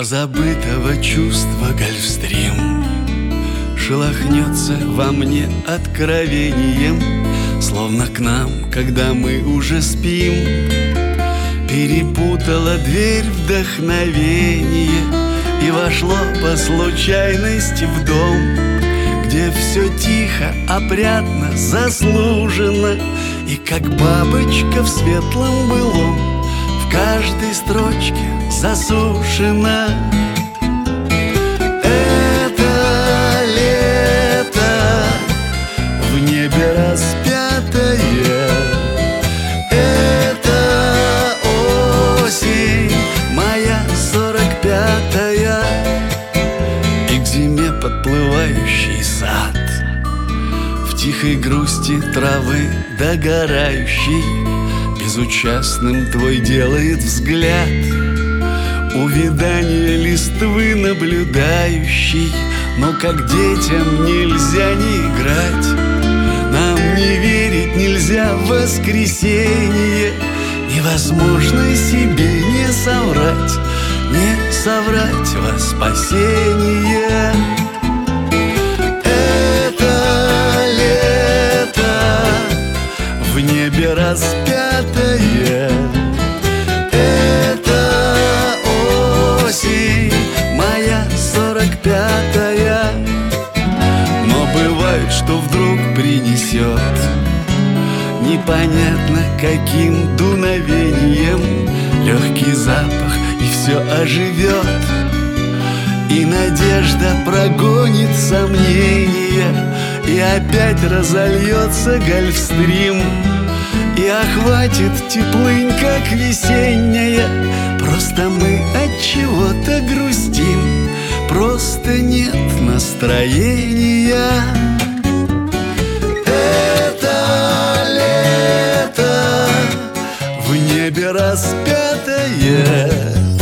позабытого чувства Гольфстрим шелохнется во мне откровением, словно к нам, когда мы уже спим, перепутала дверь вдохновение и вошло по случайности в дом, где все тихо, опрятно, заслуженно, и как бабочка в светлом былом в каждой строчке засушена. Это лето в небе распятое, это осень моя 45-я, и к зиме подплывающий сад, в тихой грусти травы догорающий, безучастным твой делает взгляд, увядание листвы наблюдающий. Но как детям нельзя не играть, нам не верить нельзя в воскресенье, невозможно себе не соврать во спасение. Это лето в небе распятое, это осень моя 45-я. Но бывает, что вдруг принесет непонятно каким дуновением легкий запах, и все оживет, и надежда прогонит сомнения, и опять разольется Гольфстрим, и охватит теплынь, как весенняя. Просто мы от чего-то грустим, просто нет настроения. Это лето в небе распятое,